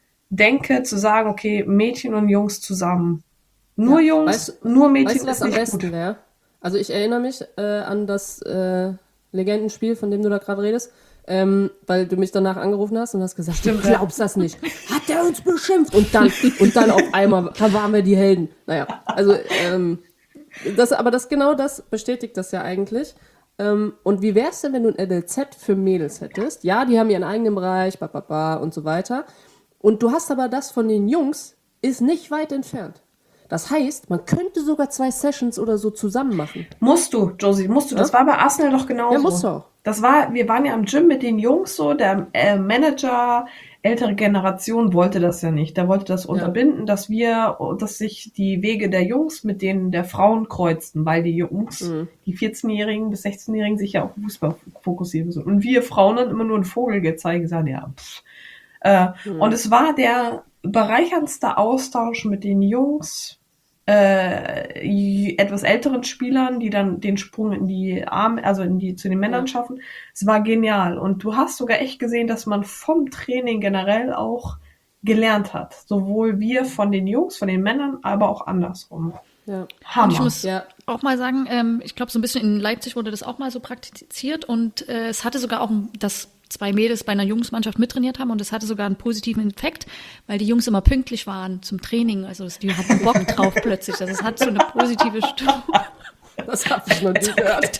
denke, zu sagen, okay, Mädchen und Jungs zusammen. Nur Ja. Jungs, Weißt- nur Mädchen Weißt du, was ist am nicht besten gut. wäre? Also ich erinnere mich äh, an das äh, Legendenspiel, von dem du da gerade redest, ähm, weil du mich danach angerufen hast und hast gesagt, Stimmt, du glaubst das nicht. Hat der uns beschimpft? Und dann, und dann auf einmal da waren wir die Helden. Naja, also ähm, das, aber das genau das bestätigt das ja eigentlich. Ähm, und wie wär's denn, wenn du ein L L Z für Mädels hättest? Ja, die haben ihren eigenen Bereich, ba, ba, ba und so weiter. Und du hast aber das von den Jungs, ist nicht weit entfernt. Das heißt, man könnte sogar zwei Sessions oder so zusammen machen. Musst du, Josie, musst du. Das Ja? war bei Arsenal doch genauso. Ja, musst du auch. Das war, wir waren ja im Gym mit den Jungs so, der äh, Manager, ältere Generation wollte das ja nicht. Der wollte das unterbinden, dass wir, dass sich die Wege der Jungs mit denen der Frauen kreuzten, weil die Jungs, Mhm. die vierzehnjährigen bis sechzehnjährigen sich ja auf Fußball fokussieren müssen. Und wir Frauen dann immer nur einen Vogel gezeigt, gesagt, ja, pff. Äh, Mhm. Und es war der bereicherndste Austausch mit den Jungs, äh, j- etwas älteren Spielern, die dann den Sprung in die Arme, also in die zu den Männern Ja. schaffen. Es war genial. Und du hast sogar echt gesehen, dass man vom Training generell auch gelernt hat. Sowohl wir von den Jungs, von den Männern, aber auch andersrum. Ja. Hammer. Ich muss Ja. auch mal sagen, ähm, ich glaube, so ein bisschen in Leipzig wurde das auch mal so praktiziert und äh, es hatte sogar auch, ein- dass zwei Mädels bei einer Jungsmannschaft mittrainiert haben und es hatte sogar einen positiven Effekt, weil die Jungs immer pünktlich waren zum Training. Also das- die hatten Bock drauf plötzlich. Also es hat so eine positive Stimmung. Das habe ich noch nie gehört.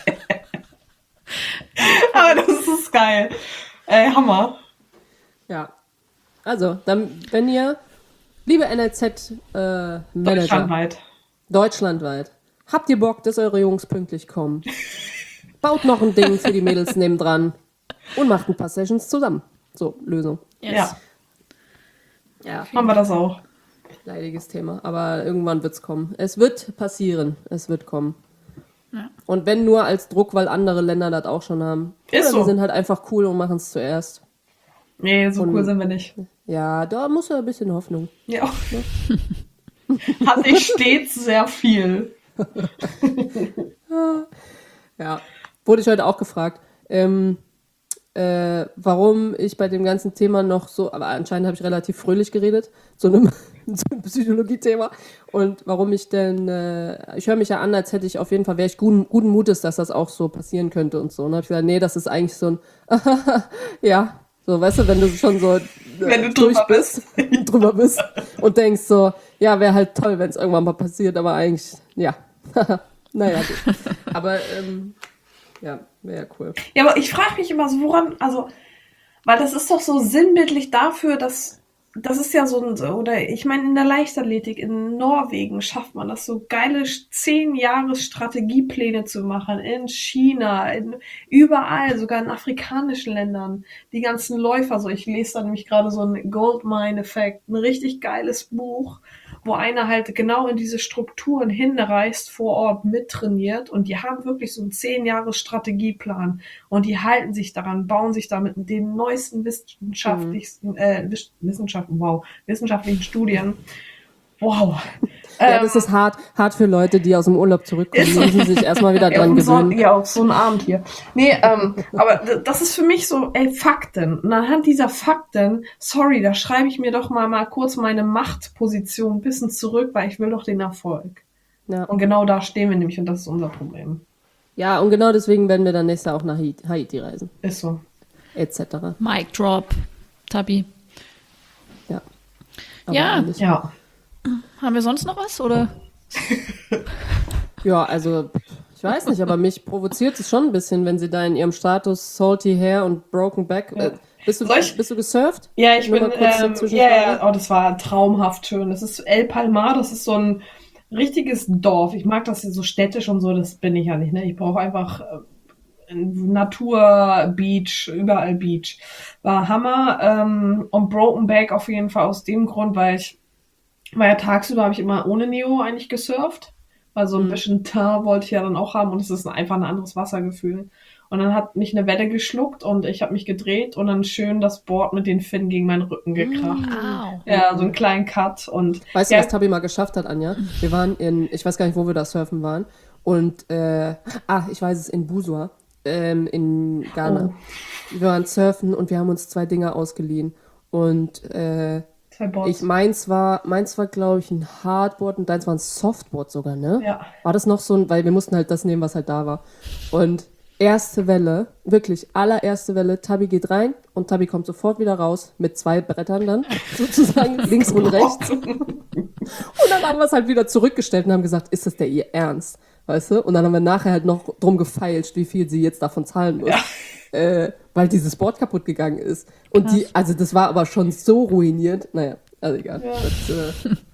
aber das ist geil. Ey, Hammer. Ja. Also, dann, wenn ihr, liebe N L Z-Manager, Deutschlandweit. deutschlandweit, habt ihr Bock, dass eure Jungs pünktlich kommen? Baut noch ein Ding für die Mädels nebendran und macht ein paar Sessions zusammen. So, Lösung. Ja, Ja, haben wir das auch. leidiges Thema, aber irgendwann wird's kommen. Es wird passieren, es wird kommen. Ja. Und wenn nur als Druck, weil andere Länder das auch schon haben. Ist Oder so. wir sind halt einfach cool und machen es zuerst. Nee, so Und- cool sind wir nicht. Ja, da muss ja ein bisschen Hoffnung. Ja. Hatte ich stets sehr viel. Ja, wurde ich heute auch gefragt. Ähm, äh, warum ich bei dem ganzen Thema noch so, aber anscheinend habe ich relativ fröhlich geredet, zu einem, zu einem Psychologie-Thema. Und warum ich denn, äh, ich höre mich ja an, als hätte ich auf jeden Fall, wäre ich guten, guten Mutes, dass das auch so passieren könnte und so. Und habe ich gesagt, nee, das ist eigentlich so ein, ja, so, weißt du, wenn du schon so äh, Wenn du durch drüber bist. drüber bist und denkst so, ja, wäre halt toll, wenn es irgendwann mal passiert, aber eigentlich, ja, naja, gut. Aber, ähm, ja, wäre cool. Ja, aber ich frage mich immer so, woran, also, weil das ist doch so sinnbildlich dafür, dass, das ist ja so ein, oder ich meine, in der Leichtathletik in Norwegen schafft man das, so geile zehn Jahres Strategiepläne zu machen, in China, in, überall, sogar in afrikanischen Ländern, die ganzen Läufer, so, ich lese da nämlich gerade so ein Goldmine-Effekt, ein richtig geiles Buch, wo einer halt genau in diese Strukturen hinreist, vor Ort mittrainiert und die haben wirklich so einen zehn Jahres Strategieplan und die halten sich daran, bauen sich damit den neuesten wissenschaftlichsten, äh, Wissenschaften, wow, wissenschaftlichen Studien. Wow. Ja, Ähm, das ist hart, hart für Leute, die aus dem Urlaub zurückkommen. Die müssen sich erstmal wieder ja, dran auf so, gewöhnen. ja, auf so einen Abend hier. Nee, ähm, aber d- das ist für mich so, ey, Fakten. Und anhand dieser Fakten, sorry, da schreibe ich mir doch mal, mal kurz meine Machtposition ein bisschen zurück, weil ich will doch den Erfolg. Ja. Und genau da stehen wir nämlich und das ist unser Problem. ja, und genau deswegen werden wir dann nächstes Jahr auch nach Haiti, Haiti reisen. Ist so. et cetera. Mic drop, Tabi. Ja. Aber Ja. eigentlich- Ja. Haben wir sonst noch was, oder? Ja, also, ich weiß nicht, aber mich provoziert es schon ein bisschen, wenn sie da in ihrem Status Salty Hair und Broken Back. Äh, bist, du, Soll ich- bist du gesurft? Ja, ich Nur bin, mal kurz ähm, dazwischen ja, fragen. ja, oh, das war traumhaft schön. Das ist El Palmar, das ist so ein richtiges Dorf. Ich mag das hier so städtisch und so, das bin ich ja nicht, ne? Ich brauche einfach äh, Natur, Beach, überall Beach. War Hammer, ähm, und Broken Back auf jeden Fall aus dem Grund, weil ich, weil ja tagsüber habe ich immer ohne Neo eigentlich gesurft. Weil so ein bisschen Teint wollte ich ja dann auch haben und es ist einfach ein anderes Wassergefühl. Und dann hat mich eine Welle geschluckt und ich habe mich gedreht und dann schön das Board mit den Finnen gegen meinen Rücken gekracht. Au. Ja, so einen kleinen Cut und Weißt du, ja, was Tabi mal geschafft hat, Anja? Wir waren in, ich weiß gar nicht, wo wir da surfen waren. Und, äh, ah, ich weiß es, in Busua, ähm, in Ghana. Oh. Wir waren surfen und wir haben uns zwei Dinger ausgeliehen. Und, äh, zwei Boards. ich, meins war, meins war, glaube ich, ein Hardboard und deins war ein Softboard sogar, ne? Ja. War das noch so ein, weil wir mussten halt das nehmen, was halt da war. Und erste Welle, wirklich allererste Welle, Tabi geht rein und Tabi kommt sofort wieder raus mit zwei Brettern dann, sozusagen, links und rechts. Und dann haben wir es halt wieder zurückgestellt und haben gesagt, ist das der ihr Ernst? Weißt du? Und dann haben wir nachher halt noch drum gefeilscht, wie viel sie jetzt davon zahlen muss. Äh, weil dieses Board kaputt gegangen ist. Und die, also das war aber schon so ruiniert. Naja, also egal. Das, äh,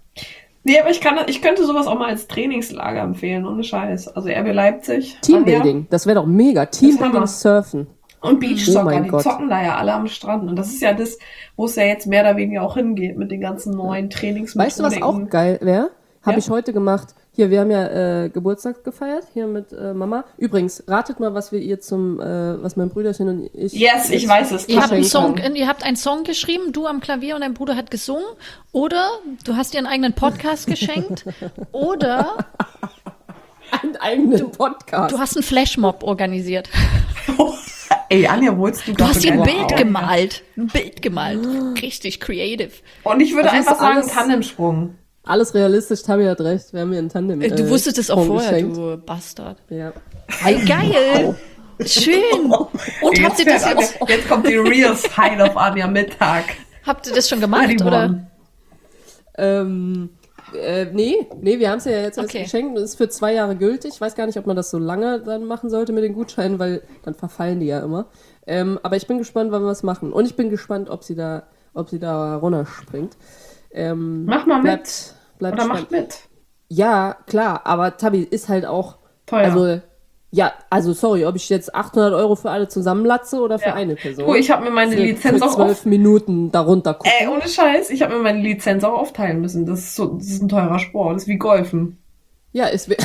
Nee, aber ich kann, ich könnte sowas auch mal als Trainingslager empfehlen, ohne Scheiß. Also R B Leipzig. Teambuilding, das wäre doch mega. Teambuilding Hammer. surfen. Und Beachsoccer, Oh mein die Gott. zocken da ja alle am Strand. Und das ist ja das, wo es ja jetzt mehr oder weniger auch hingeht mit den ganzen neuen Trainingsmethoden. Weißt du, was auch geil wäre? Habe Ja. ich heute gemacht. Hier, wir haben ja äh, Geburtstag gefeiert, hier mit äh, Mama. Übrigens, ratet mal, was wir ihr zum, äh, was mein Brüderchen und ich... Yes, ich jetzt weiß es. Ihr habt, einen verschenkt Song, haben. ihr habt einen Song geschrieben, du am Klavier und dein Bruder hat gesungen. Oder du hast dir einen eigenen Podcast geschenkt. Oder Einen eigenen Podcast. du hast einen Flashmob organisiert. Ey, Anja, wo holst du Du hast dir ein Wow. Bild gemalt. Ein Bild gemalt. Richtig creative. Und ich würde Das ist einfach sagen, alles- Tandemsprung. Alles realistisch, Tabi hat recht. Wir haben mir einen Tandem Äh, Du äh, wusstest es auch Sprung vorher, geschenkt. du Bastard. Ja. Hey, geil. Schön. Und habt ihr das fährt jetzt, Anja, jetzt kommt die Real Side of Anja Mittag. habt ihr das schon Ja, gemacht, die oder? Morgen. Ähm, äh, nee, nee, wir haben es ja jetzt als Okay. geschenkt und es ist für zwei Jahre gültig. Ich weiß gar nicht, ob man das so lange dann machen sollte mit den Gutscheinen, weil dann verfallen die ja immer. Ähm, aber ich bin gespannt, wann wir es machen. Und ich bin gespannt, ob sie da, ob sie da runterspringt. Ähm, Mach mal mit. bleibt, bleibt Oder spannend. macht mit. Ja, klar, aber Tabi ist halt auch, Teuer. also, ja, also sorry, ob ich jetzt achthundert Euro für alle zusammenlatze oder für Ja. eine Person. Oh, ich habe mir meine für, Lizenz für auch zwölf auf. Minuten darunter gucken. Ey, ohne Scheiß, ich habe mir meine Lizenz auch aufteilen müssen. Das ist so, das ist ein teurer Sport. Das ist wie Golfen. Ja, es wäre.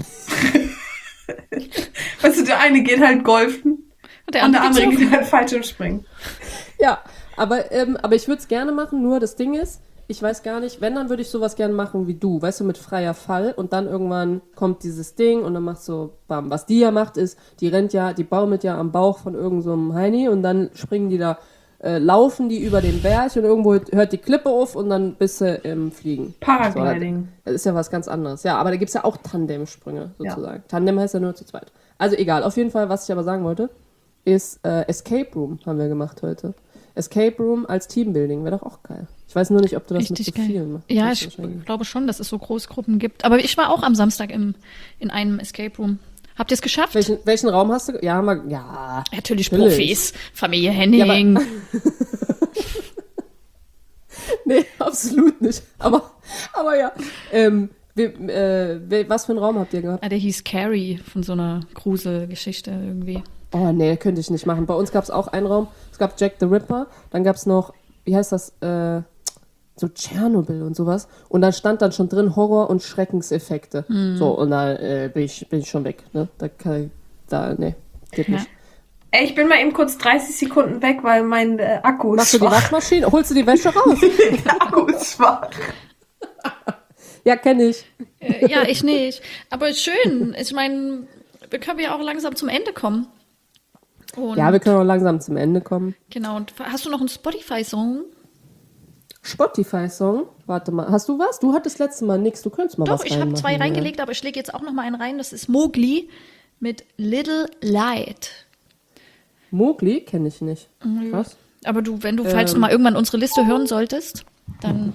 Weißt du, der eine geht halt golfen Und der und der andere andere geht's geht halt Fallschirmspringen. Ja, aber, ähm, aber ich würde es gerne machen, nur das Ding ist, ich weiß gar nicht, wenn, dann würde ich sowas gern machen wie du, weißt du, mit freier Fall und dann irgendwann kommt dieses Ding und dann macht so, bam. Was die ja macht ist, die rennt ja, die baumelt ja am Bauch von irgend so einem Heini und dann springen die da, äh, laufen die über den Berg und irgendwo hört die Klippe auf und dann bist du im Fliegen. Paragliding. So, das ist ja was ganz anderes. Ja, aber da gibt's ja auch Tandemsprünge sozusagen. Ja. Tandem heißt ja nur zu zweit. Also egal, auf jeden Fall, was ich aber sagen wollte, ist äh, Escape Room haben wir gemacht heute. Escape Room als Teambuilding wäre doch auch geil. Ich weiß nur nicht, ob du das Richtig mit so geil. vielen machst. Ja, Das ich ist wahrscheinlich- glaube schon, dass es so Großgruppen gibt. Aber ich war auch am Samstag im, in einem Escape Room. Habt ihr es geschafft? Welchen, welchen Raum hast du? ge- Ja, haben wir, ja. Natürlich Natürlich. Profis. Familie Henning. Nee, absolut nicht. Aber, aber ja. Ähm, wir, äh, we- was für einen Raum habt ihr gehabt? Ah, der hieß Carrie von so einer Gruselgeschichte irgendwie. Oh, nee, könnte ich nicht machen. Bei uns gab es auch einen Raum. Es gab Jack the Ripper. Dann gab es noch, wie heißt das, äh, so Tschernobyl und sowas. Und dann stand dann schon drin Horror- und Schreckenseffekte. So, und da äh, bin, ich, bin ich schon weg. Ne? Da kann ich, da, nee, geht Ja. nicht. Ey, ich bin mal eben kurz dreißig Sekunden weg, weil mein äh, Akku ist Machst du die schwach. Waschmaschine? Holst du die Wäsche raus? Der Akku ist schwach. Ja, kenne ich. Äh, ja, ich nicht. Aber schön. Ich meine, wir können ja auch langsam zum Ende kommen. Und Ja, wir können auch langsam zum Ende kommen. Genau. Und hast du noch einen Spotify-Song? Spotify-Song. Warte mal, hast du was? Du hattest letztes Mal nichts. Du könntest mal Doch, was ich habe reinmachen, zwei ja. reingelegt, aber ich lege jetzt auch noch mal einen rein. Das ist Mowgli mit Little Light. Mowgli kenne ich nicht. Mhm. Was? Aber du, wenn du, falls Ähm. du mal irgendwann unsere Liste hören solltest, dann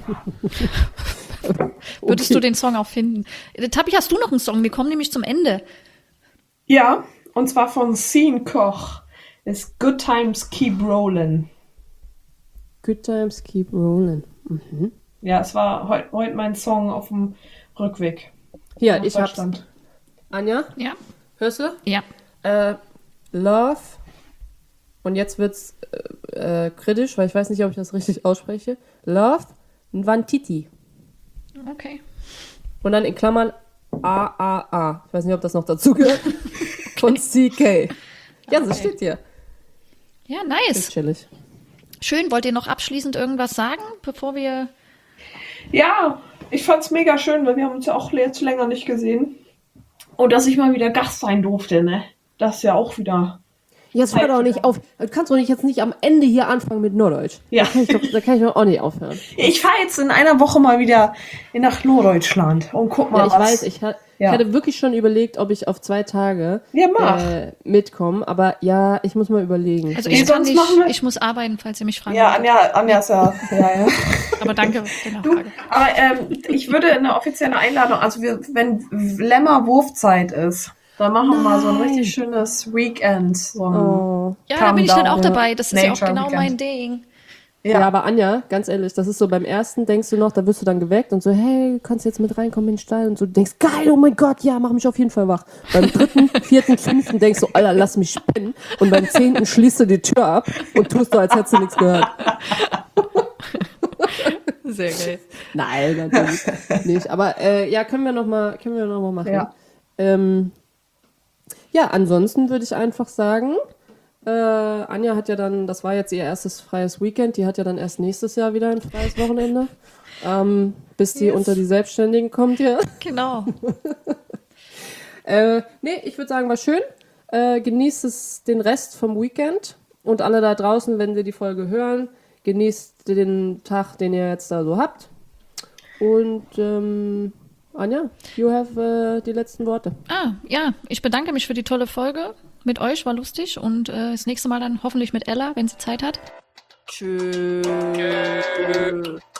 würdest Okay. du den Song auch finden. Äh, Tabi, hast du noch einen Song? Wir kommen nämlich zum Ende. Ja, und zwar von Scene Koch. Ist Good Times Keep Rollin'. Good times keep rolling. Mhm. Ja, es war heute heut mein Song auf dem Rückweg. Hier, nach ich hab's. Deutschland. Anja, Ja? hörst du? Ja. Äh, Love. Und jetzt wird's äh, äh, kritisch, weil ich weiß nicht, ob ich das richtig ausspreche. Love Nwantiti. Okay. Und dann in Klammern A A A. Ich weiß nicht, ob das noch dazu gehört. Von C K. Ja, so steht hier. Ja, Ist nice. chillig. Schön. Wollt ihr noch abschließend irgendwas sagen, bevor wir... Ja, ich fand's mega schön, weil wir haben uns ja auch jetzt länger nicht gesehen. Und dass ich mal wieder Gast sein durfte, ne? Das ist ja auch wieder... Jetzt hör doch nicht auf. Du kannst doch nicht jetzt nicht am Ende hier anfangen mit Norddeutsch. Ja. Da kann ich doch, da kann ich doch auch nicht aufhören. Ich fahre jetzt in einer Woche mal wieder nach Norddeutschland und guck mal, Ja, ich was... weiß, ich, ha Ja. ich hatte wirklich schon überlegt, ob ich auf zwei Tage Ja, mach. äh, mitkomme. Aber ja, ich muss mal überlegen. Also Nee, ich kann sonst nicht, machen wir- ich muss arbeiten, falls ihr mich fragt. Ja, Anja, Anja ist ja... ja, ja. Aber danke für die Du, Nachfrage. aber ähm, ich würde eine offizielle Einladung, also wir, wenn Lämmer-Wurfzeit ist, dann machen wir mal so ein richtig schönes Weekend. So ein, Oh. Ja, da bin ich dann auch Countdown. dabei. Das ist ja auch Nature genau Weekend. mein Ding. Ja. Ja. aber Anja, ganz ehrlich, das ist so beim ersten, denkst du noch, da wirst du dann geweckt und so, hey, du kannst jetzt mit reinkommen in den Stall und so, du denkst, geil, oh mein Gott, ja, mach mich auf jeden Fall wach. Beim dritten, vierten, fünften denkst du, Alter, lass mich spinnen. Und beim zehnten schließt du die Tür ab und tust so, als hättest du nichts gehört. Sehr geil. Nein, natürlich nicht. Aber äh, ja, können wir noch mal, können wir noch mal machen. Ja. Ähm, ja, ansonsten würde ich einfach sagen, äh, Anja hat ja dann, das war jetzt ihr erstes freies Weekend, die hat ja dann erst nächstes Jahr wieder ein freies Wochenende, ähm, bis die unter die Selbstständigen kommt hier. Genau. Äh, nee, ich würde sagen, war schön. Äh, genießt es den Rest vom Weekend und alle da draußen, wenn Sie die Folge hören, genießt den Tag, den ihr jetzt da so habt. Und ähm, Anja, you have äh, die letzten Worte. Ah, ja, ich bedanke mich für die tolle Folge mit euch, war lustig. Und äh, das nächste Mal dann hoffentlich mit Ella, wenn sie Zeit hat. Tschüss.